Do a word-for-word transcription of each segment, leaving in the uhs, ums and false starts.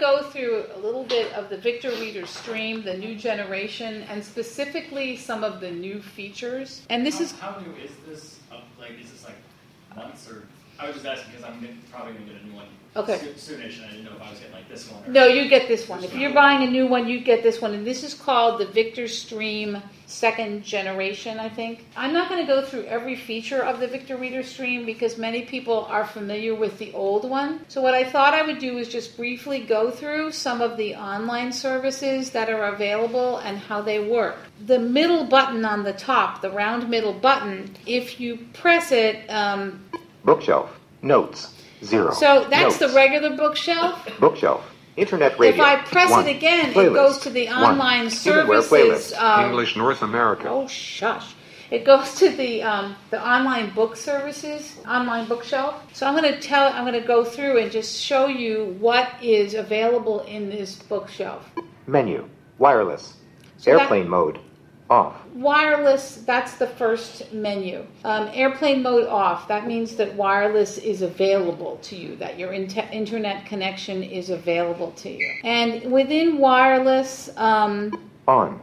go through a little bit of the Victor Reader Stream, the new generation, and specifically some of the new features. And this how, is how new is this? Uh, like, is this like months or? I was just asking because I'm gonna, probably going to get a new one okay. soonish, and I didn't know if I was getting like this one. Or no, you get this one. If you're buying a new one, you get this one. And this is called the Victor Stream second generation, I think. I'm not going to go through every feature of the Victor Reader Stream because many people are familiar with the old one. So what I thought I would do is just briefly go through some of the online services that are available and how they work. The middle button on the top, the round middle button, if you press it... Um, Bookshelf. Notes. Zero. So that's Notes. the regular bookshelf. Bookshelf. Internet radio. If I press One. it again, Playlist. it goes to the online One. services. Playlist. Um, English North America. Oh, shush. It goes to the um, the online book services, online bookshelf. So I'm going to tell, I'm going to go through and just show you what is available in this bookshelf. Menu. Wireless. So Airplane that, mode. Off. Wireless, that's the first menu. Um, airplane mode off, that means that wireless is available to you, that your inter- internet connection is available to you. And within wireless, um, On.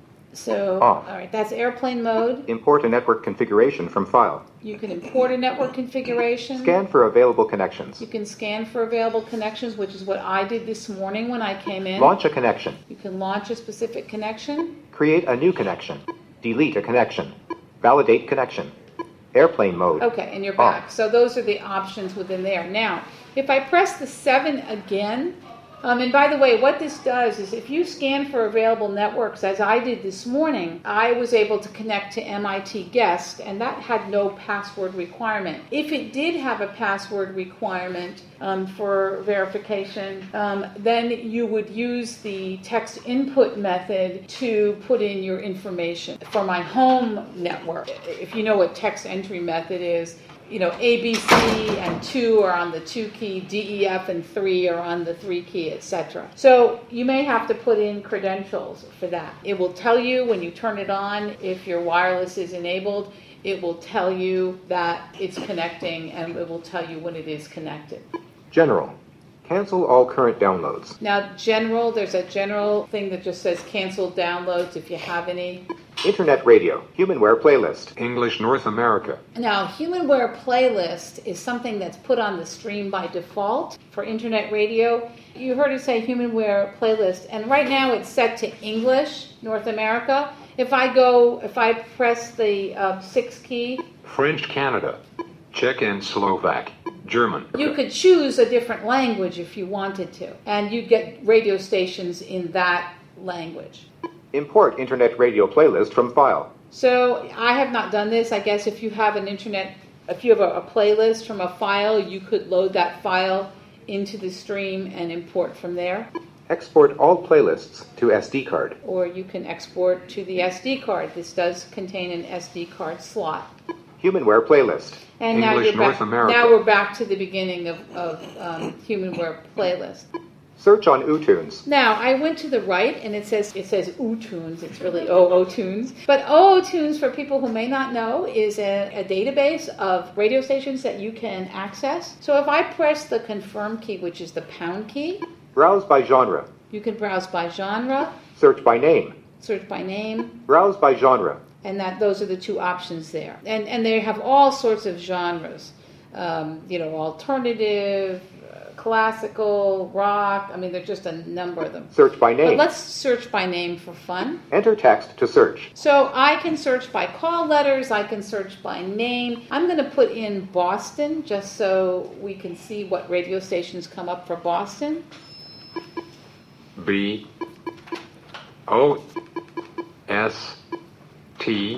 so, Off. all right, that's airplane mode. Import a network configuration from file. You can import a network configuration. Scan for available connections. You can scan for available connections, which is what I did this morning when I came in. Launch a connection. You can launch a specific connection. Create a new connection. Delete a connection. Validate connection. Airplane mode. Okay, and you're back. Off. So those are the options within there. Now, if I press the seven again, um, and by the way, what this does is if you scan for available networks, as I did this morning, I was able to connect to M I T Guest, and that had no password requirement. If it did have a password requirement um, for verification, um, then you would use the text input method to put in your information. For my home network, if you know what text entry method is, you know, A, B, C, and two are on the two key, D, E, F, and three are on the three key, et cetera. So you may have to put in credentials for that. It will tell you when you turn it on if your wireless is enabled. It will tell you that it's connecting, and it will tell you when it is connected. General. Cancel all current downloads. Now, general, there's a general thing that just says cancel downloads if you have any. Internet radio. Humanware playlist. English North America. Now, Humanware Playlist is something that's put on the stream by default for internet radio. You heard it say Humanware Playlist, and right now it's set to English, North America. If I go, if I press the uh, six key, French Canada. Czech and Slovak. German. you could choose a different language if you wanted to, and you'd get radio stations in that language. Import internet radio playlist from file. So I have not done this. I guess if you have an internet, if you have a, a playlist from a file, you could load that file into the stream and import from there. Export all playlists to S D card. Or you can export to the S D card. This does contain an S D card slot. Humanware playlist. And now English you're North back, America. now we're back to the beginning of, of um, Humanware Playlist. Search on uTunes. Now, I went to the right, and it says it says uTunes. It's really O O Tunes. But O O Tunes, for people who may not know, is a, a database of radio stations that you can access. So if I press the confirm key, which is the pound key, Browse by genre. you can browse by genre, Search by name. search by name, Browse by genre. and that those are the two options there. And and they have all sorts of genres, um, you know, alternative, uh, classical, rock. I mean, there's just a number of them. Search by But name. let's search by name for fun. Enter text to search. So I can search by call letters, I can search by name. I'm going to put in Boston just so we can see what radio stations come up for Boston. B O S T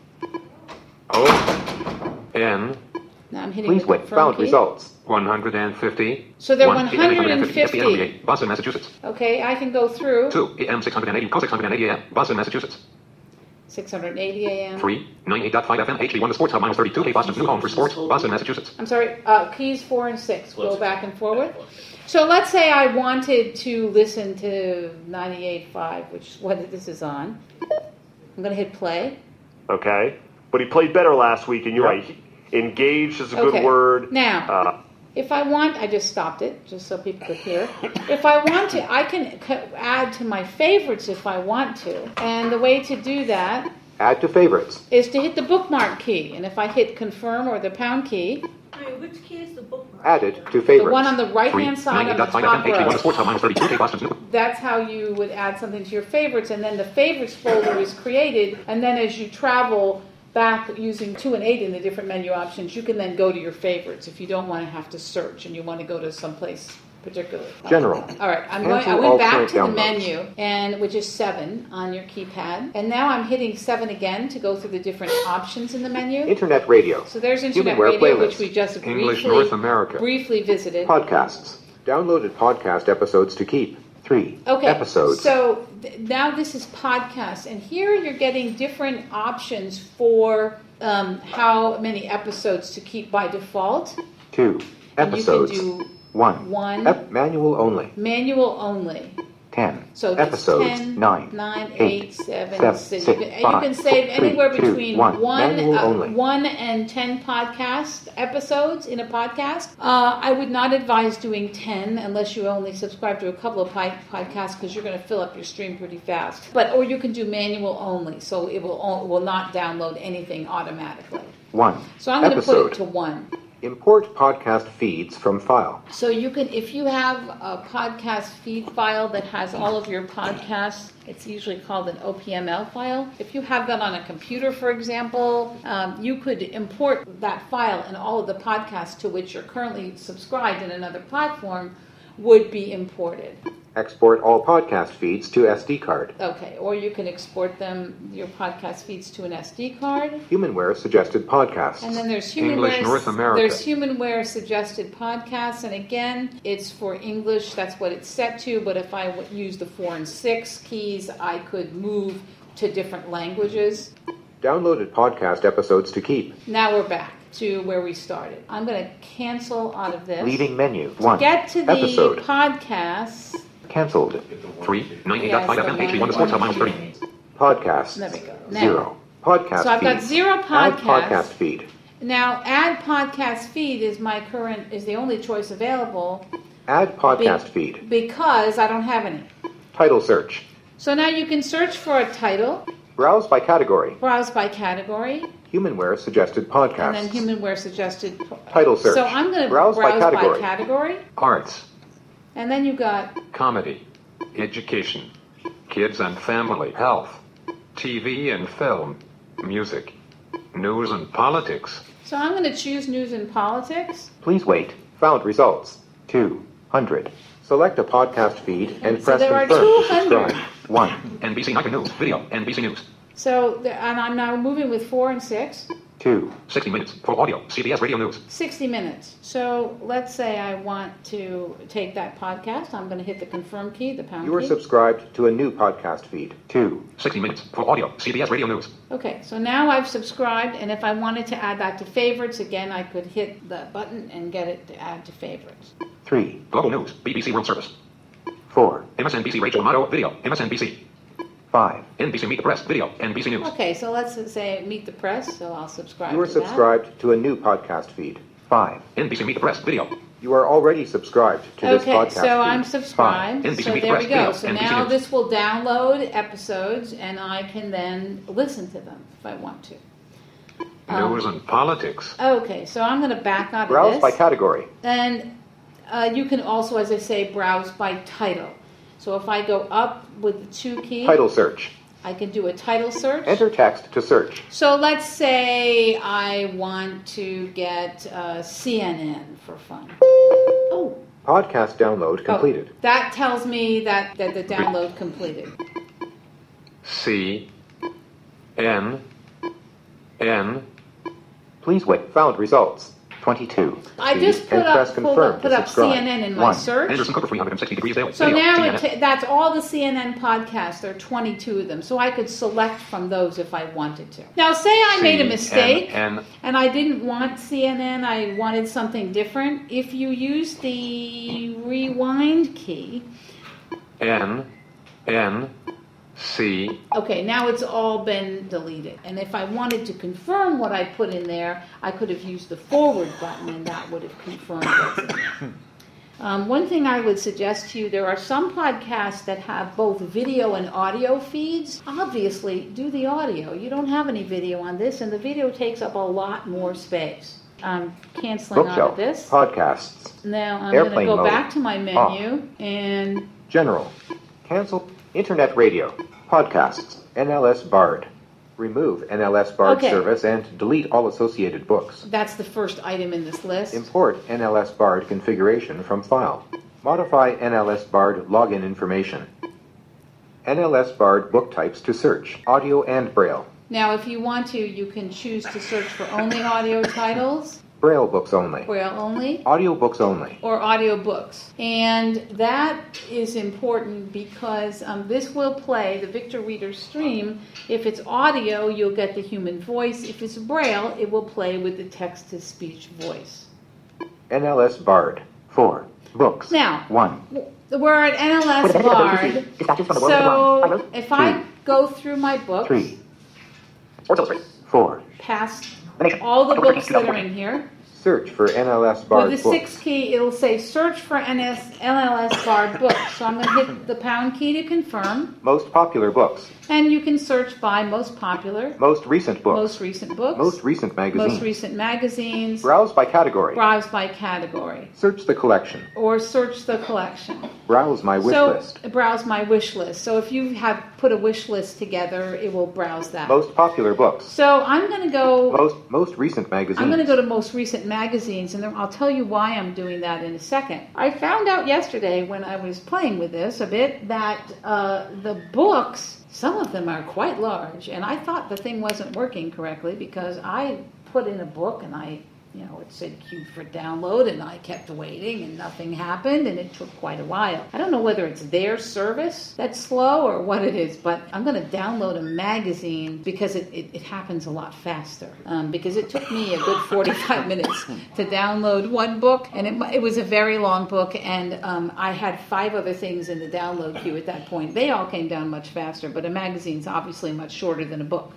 O N Now I'm hitting Please the wait. confirm Found key. results. one hundred fifty. So they're one P M one hundred fifty. Boston, Massachusetts. Okay, I can go through. two A M six hundred eighty. Call six hundred eighty A M. Boston, Massachusetts. six hundred eighty A M. three ninety-eight point five F M. H D one, the Sports Hub, minus thirty-two. Hey, Boston's new home for sports. Boston, Massachusetts. I'm sorry, uh, keys four and six. Go back and forward. So let's say I wanted to listen to ninety-eight point five, which is what this is on. I'm going to hit play. Okay, but he played better last week, and you're Yep. right. Engaged is a good Okay. word. Now, Uh, If I want, I just stopped it, just so people could hear. If I want to, I can c- add to my favorites if I want to. And the way to do that Add to favorites. is to hit the bookmark key. And if I hit confirm or the pound key, Wait, which key is the bookmark? Added to the favorites. one on the Three, right-hand side on the ninety-eight point top five F M, H D one row, Sports Hub minus thirty-two, K Boston News. that's how you would add something to your favorites. And then the favorites folder is created. And then as you travel back using two and eight in the different menu options, you can then go to your favorites if you don't want to have to search and you want to go to someplace particular. General. All right, I'm Cancel going. I all went back current to the downloads. menu, and which is seven on your keypad, and now I'm hitting seven again to go through the different options in the menu. Internet radio. So there's Internet Humanware Radio, playlist. which we just English briefly, North America. briefly visited. Podcasts. Downloaded podcast episodes to keep. Three. Okay, Episodes. so th- now this is podcast, and here you're getting different options for um, how many episodes to keep by default. Two. And Episodes. you can do One. one. Ep- manual only. manual only. Ten. So that's Episodes. ten, Nine. nine, Eight, eight, seven, seven, six. six, You can, five, you can save four, anywhere three, two, between one. one, Manual uh, only. one and ten podcast episodes in a podcast. Uh, I would not advise doing ten unless you only subscribe to a couple of pi- podcasts because you're going to fill up your stream pretty fast. But or you can do manual only, so it will o- will not download anything automatically. One. So I'm going to Episode. put it to one. Import podcast feeds from file. So you can, if you have a podcast feed file that has all of your podcasts, it's usually called an O P M L file. If you have that on a computer, for example, um, you could import that file and all of the podcasts to which you're currently subscribed in another platform would be imported. Export all podcast feeds to S D card. Okay, or you can export them, your podcast feeds to an S D card. Humanware suggested podcasts. And then there's English Humanware. North America. There's Humanware suggested podcasts, and again, it's for English. That's what it's set to. But if I would use the four and six keys, I could move to different languages. Downloaded podcast episodes to keep. Now we're back to where we started. I'm going to cancel out of this. Leading menu. One. Get to the Episode. podcasts. Cancelled. Three, ninety-eight point five F M, H D one Sports Hub minus thirty. Podcasts. There we go. Now- Zero. Podcast So I've got feeds. zero Add podcasts. podcast feed. Now, add podcast feed is my current is the only choice available Add podcast be- feed. because I don't have any. Title search. So now you can search for a title, Browse by category. browse by category, Humanware suggested podcasts. and then Humanware suggested. Title search. So I'm going to Browse browse, by by, category. category, Arts, and then you got comedy, education, kids and family, health, T V and film, music, news and politics. So I'm going to choose news and politics. Please wait. Found results. two hundred. Select a podcast feed and So press there are confirm two to hundred. subscribe. one. N B C Nightly News, video, N B C News. So the, and I'm now moving with four and six. two. sixty minutes for audio, C B S Radio News. sixty minutes. So let's say I want to take that podcast. I'm going to hit the confirm key, the pound You are key. subscribed to a new podcast feed. two. sixty minutes for audio, C B S Radio News. Okay, so now I've subscribed, and if I wanted to add that to favorites, again, I could hit the button and get it to add to favorites. three. Global News, B B C World Service. four. M S N B C Rachel Amato, video, M S N B C. five. N B C Meet the Press, video, N B C News. Okay, so let's say Meet the Press, so I'll subscribe You are to subscribed to a new podcast feed. five. N B C Meet the Press, video. You are already subscribed to that. this Okay, podcast so feed. I'm Five. subscribed. N B C So Meet the there we Press, go. video, So N B C now News. this will download episodes, and I can then listen to them if I want to. Um, News and politics. Okay, so I'm going to back out Browse of by this. category. And uh, you can also, as I say, browse by title. So if I go up with the two keys, Title search. I can do a title search. Enter text to search. So let's say I want to get uh, C N N for fun. Oh, Podcast download completed. oh, that tells me that, that the download completed. C. N. N. Please wait. Found results. twenty-two. I Speed just put and press up, pulled confirm up, put to up subscribe. C N N in my One. search. Anderson Cooper, three hundred sixty degrees daily. So video, now C N it N. ta- that's all the C N N podcasts. There are twenty-two of them. So I could select from those if I wanted to. Now, say I made a mistake C N N. and I didn't want C N N. I wanted something different. If you use the rewind key, N. N. C. Okay, now it's all been deleted. And if I wanted to confirm what I put in there, I could have used the forward button and that would have confirmed what's in there. Um, one thing I would suggest to you, there are some podcasts that have both video and audio feeds. Obviously, do the audio. You don't have any video on this, and the video takes up a lot more space. I'm canceling out Bookshelf. of this. Podcasts. Now I'm going to Airplane go mode. back to my menu and General. Cancel. Internet radio. Podcasts. N L S Bard. Remove N L S Bard Okay. service and delete all associated books. that's the first item in this list. Import N L S Bard configuration from file. Modify N L S Bard login information. N L S Bard book types to search. Audio and Braille. Now, if you want to, you can choose to search for only audio titles, Braille books only. Braille only, Audio books only. or audio books. And that is important because um, this will play the Victor Reader stream. If it's audio, you'll get the human voice. If it's Braille, it will play with the text-to-speech voice. N L S Bard. four. Books. Now, one. we're at N L S Bard, so if I go through my books, three. four. past all the books that are in here, Search for N L S Bard with the books. six key, it'll say search for N L S Bard books. So I'm going to hit the pound key to confirm. Most popular books. And you can search by most popular, Most recent books. most recent books, Most recent magazines. most recent magazines, Browse by category. browse by category, Search the collection. or search the collection. Browse my wish so list. browse my wish list. So if you have put a wish list together, it will browse that. Most popular books. So I'm going to go. Most most recent magazines. I'm going to go to most recent magazines, and then I'll tell you why I'm doing that in a second. I found out yesterday when I was playing with this a bit that uh, the books, some of them are quite large, and I thought the thing wasn't working correctly because I put in a book and I, you know, it said queued for download, and I kept waiting and nothing happened, and it took quite a while. I don't know whether it's their service that's slow or what it is, but I'm going to download a magazine because it, it, it happens a lot faster. Um, because it took me a good forty-five minutes to download one book, and it, it was a very long book, and um, I had five other things in the download queue at that point. They all came down much faster, but a magazine's obviously much shorter than a book.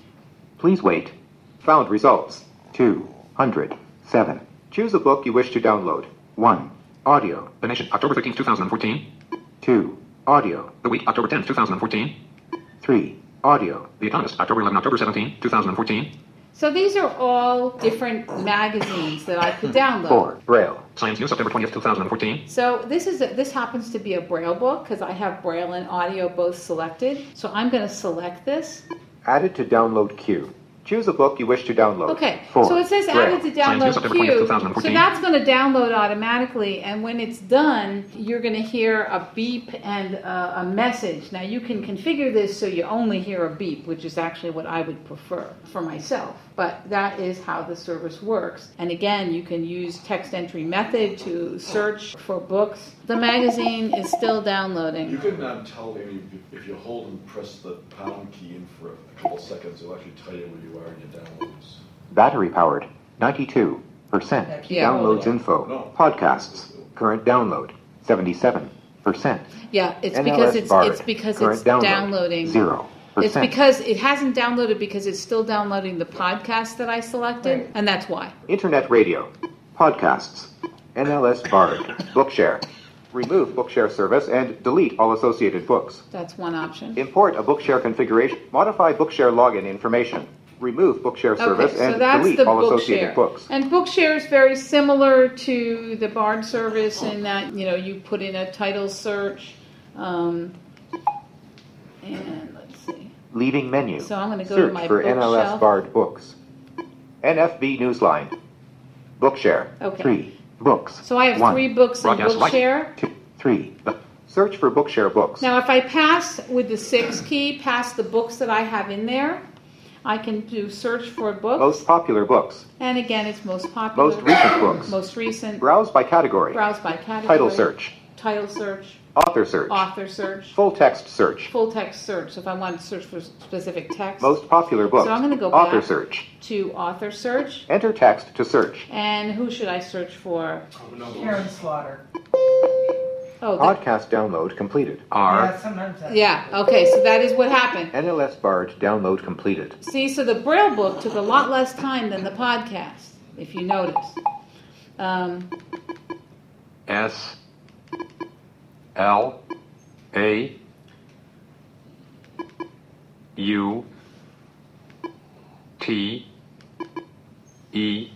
Please wait. Found results. two hundred seven. Choose a book you wish to download. one. Audio. The Nation, October thirteenth, twenty fourteen. two. Audio. The Week, October tenth, twenty fourteen. three. Audio. The Economist, October eleventh, October seventeenth, twenty fourteen. So these are all different magazines that I could download. four. Braille. Science News, September twentieth, twenty fourteen. So this is a, this happens to be a Braille book because I have Braille and audio both selected. So I'm going to select this. Added to download queue. Choose a book you wish to download. Okay, four. so it says Braille. added to Science News, download September twentieth, queue. twenty So fourteen. that's going to download automatically, and when it's done, you're going to hear a beep and uh, a message. Now you can configure this so you only hear a beep, which is actually what I would prefer for myself. But that is how the service works. And again, you can use text entry method to search for books. The magazine is still downloading. You can um, tell Amy if you hold and press the pound key in for a couple seconds, it'll actually tell you where you are in your downloads. Battery powered. ninety-two percent. Yeah. Downloads info. No. Podcasts. Current download. seventy-seven percent. Yeah, it's N L S because it's Bard. it's because Current it's download. downloading. Zero It's percent. because it hasn't downloaded because it's still downloading the podcast that I selected, Right. and that's why. Internet radio. Podcasts. N L S Bard. Bookshare. Remove Bookshare service and delete all associated books. That's one option. Import a Bookshare configuration. Modify Bookshare login information. Remove Bookshare service Okay, so and that's delete the all associated Bookshare. books. And Bookshare is very similar to the Bard service in that, you know, you put in a title search. Um, and let's see. Leaving menu. So I'm going to go to Search my for N L S bookshelf. Bard books. N F B Newsline. Bookshare. Okay. Three. Books. So I have One. three books in Broadcast light. Bookshare. Two. Three. Search for Bookshare books. Now, if I pass with the six key, past the books that I have in there, I can do search for books. Most popular books. And again, it's most popular. Most recent books. Most recent. Browse by category. Browse by category. Title search. Title search. Author search. Author search. Full text search. Full text search. So if I want to search for specific text. Most popular books. So I'm going to go Author back search. to author search. Enter text to search. And who should I search for? Karen Slaughter. Oh, the- Podcast download completed. R. Yeah, sometimes that. yeah, okay, so that is what happened. N L S Bard download completed. See, so the Braille book took a lot less time than the podcast, if you notice. Um, S. L. A. U. T. E.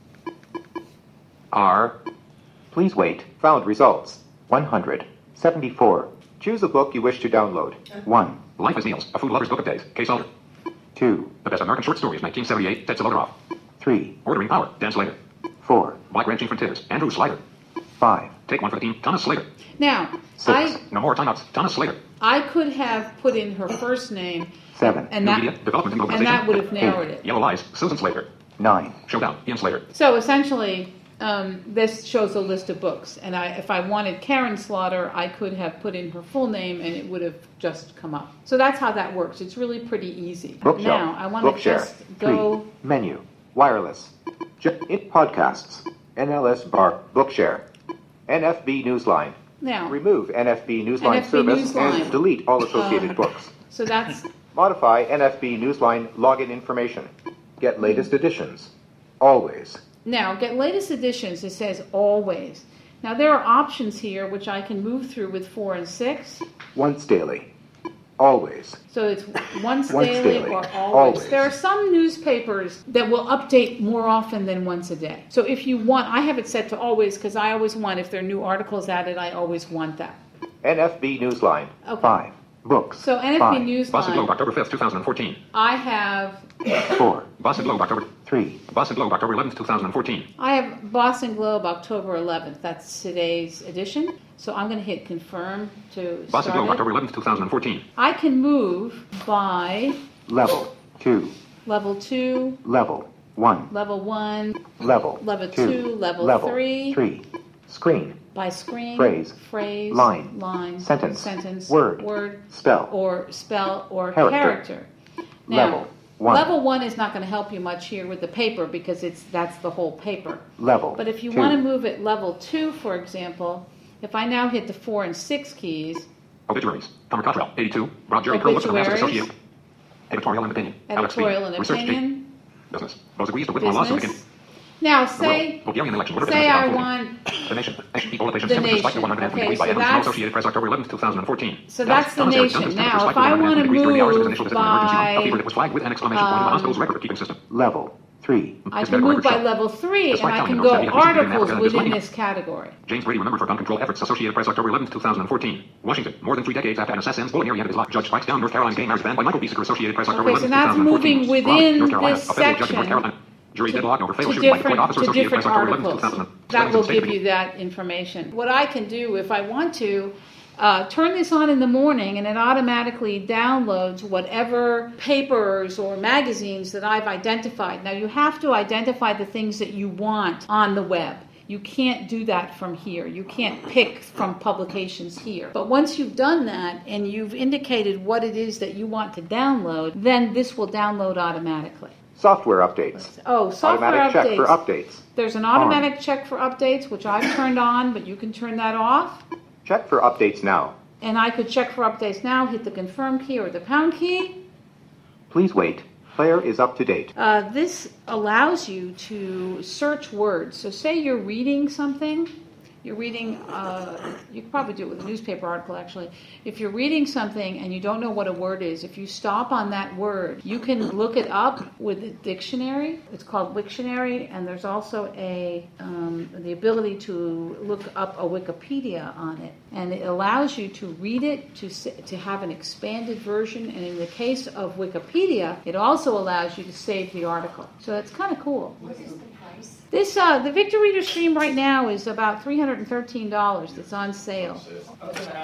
R. Please wait. Found results. one hundred seventy-four. Choose a book you wish to download. one, Life is Meals, A Food Lover's Book of Days, Case Alder. two, The Best American Short Stories, nineteen seventy-eight, Ted Silodorov. three, Ordering Power, Dan Slater. four, Wide Ranching Frontiers, Andrew Slider. five, Take one for the team, Thomas Slater. now, Six. I No more timeouts, Thomas Slater. I could have put in her first name, seven, and New that Media, Development and and that Globalization. would have narrowed it. Yellow Lies, Susan Slater. nine, Showdown, Ian Slater. So essentially, um, this shows a list of books, and I, if I wanted Karen Slaughter, I could have put in her full name, and it would have just come up. So that's how that works. It's really pretty easy. Bookshelf, Now I want to Bookshare, just go. three, menu, wireless, J- it podcasts, N L S Bar, Bookshare, N F B Newsline. Now, Remove N F B Newsline N F B service Newsline. and delete all associated Um, books. so that's Modify N F B Newsline login information. Get latest editions. Always. now get latest editions. It says always. Now there are options here which I can move through with four and six. Once daily. Always. So it's once, Once daily, daily, or always. always. There are some newspapers that will update more often than once a day. So if you want, I have it set to always because I always want, if there are new articles added, I always want that. N F B Newsline. Okay. five. Books. So N F B five. Boston Globe, Newsline, October fifth, twenty fourteen. I have four. Boston Globe, October. three. Boston Globe, October eleventh, twenty fourteen. I have Boston Globe, October eleventh. That's today's edition. So I'm going to hit confirm to Boston start Globe, it. October eleventh, twenty fourteen. I can move by Level. two. level two, Level. one. level one, Level. level two. two, level, Level. three, three. Screen. by screen, Phrase. phrase, Line. line, Sentence. sentence, Word. word, Spell. or spell, or Character. character. Now, Level. one. level one is not going to help you much here with the paper because it's that's the whole paper. Level. But if you two. want to move it level two, for example, if I now hit the four and six keys, Obituaries. Palmer Cottrell, eighty-two. Rob Jerry Curl, Masters Obituaries. Associate. Editorial and Opinion. Alex Speed. editorial and Research Team. opinion, Business. Those agrees to Whitmore Law Syndicate. business. Now The say World. Bulgarian election. Order say business I outvoting. want The Nation. Nation. Equal relations. The Temperature spike to Nation. one hundred three Okay, degrees by so Edmonds. that's- Associated Press, October eleventh, twenty fourteen. So Dallas. that's the Thomas Harris, Nation. Douglas, Now, temperature if spike to I one hundred wanna degrees during the hours of his move initial visit to an emergency room. A by, fever that was flagged with an exclamation point in the um, hospital's record-keeping system. Level. three. I His can medical move by records show. level three, and Despite I telling can those go that he had recently been in articles Africa and within displaying this category. James Brady remembered for gun control efforts. Associated Press, October eleventh, twenty fourteen. Washington. More than three decades after an assassin's bullet near the end of his life. Judge strikes down North Carolina gay marriage ban by Michael Biesecker. Associated Press, October Okay, so eleventh, that's twenty fourteen. moving within North Carolina. this A federal judge in North section Carolina. Jury to- deadlock over to failure shooting by different, Detroit officer. to Associated different Press, October eleventh, articles. twenty fourteen. That will give you that information. What I can do if I want to, uh, turn this on in the morning and it automatically downloads whatever papers or magazines that I've identified. Now you have to identify the things that you want on the web. You can't do that from here. You can't pick from publications here. But once you've done that and you've indicated what it is that you want to download, then this will download automatically. Software updates. Oh, software Automatic check for updates. updates. There's an automatic check for updates, which I've turned on, but you can turn that off. Check for updates now. And I could check for updates now, hit the confirm key or the pound key. Please wait. Player is up to date. Uh, this allows you to search words. So say you're reading something. You're reading, uh, you could probably do it with a newspaper article actually. If you're reading something and you don't know what a word is, if you stop on that word, you can look it up with a dictionary. It's called Wiktionary, and there's also a um, the ability to look up a Wikipedia on it. And it allows you to read it, to sa- to have an expanded version, and in the case of Wikipedia, it also allows you to save the article. So that's kind of cool. What is the price? This uh, the Victor Reader Stream right now is about three hundred thirteen dollars. It's on sale. I was gonna ask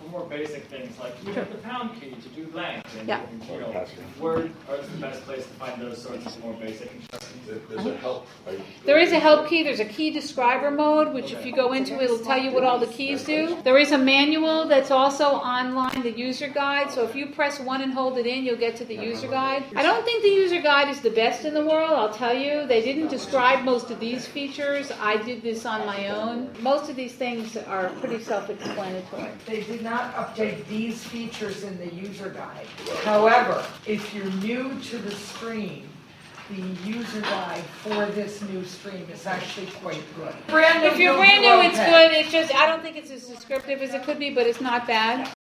for more basic things like you have the pound key to do blank, and Yeah. you know, Word is the best place to find those sorts of more basic instructions. There- There's a help. right? There is a help key. There's a key describer mode, which if you go into, it'll tell you what all the keys do. There is a manual that's also online, the user guide. So if you press one and hold it in, you'll get to the user guide. I don't think the user guide is the best in the world, I'll tell you. They didn't describe most of these features. I did this on my own. Most of these things are pretty self-explanatory. They did not update these features in the user guide. However, if you're new to the stream, the user guide for this new stream is actually quite good. Brand new, If you're you'll brand do new, it's okay. good. It's just, I don't think it's as descriptive as it could be, but it's not bad.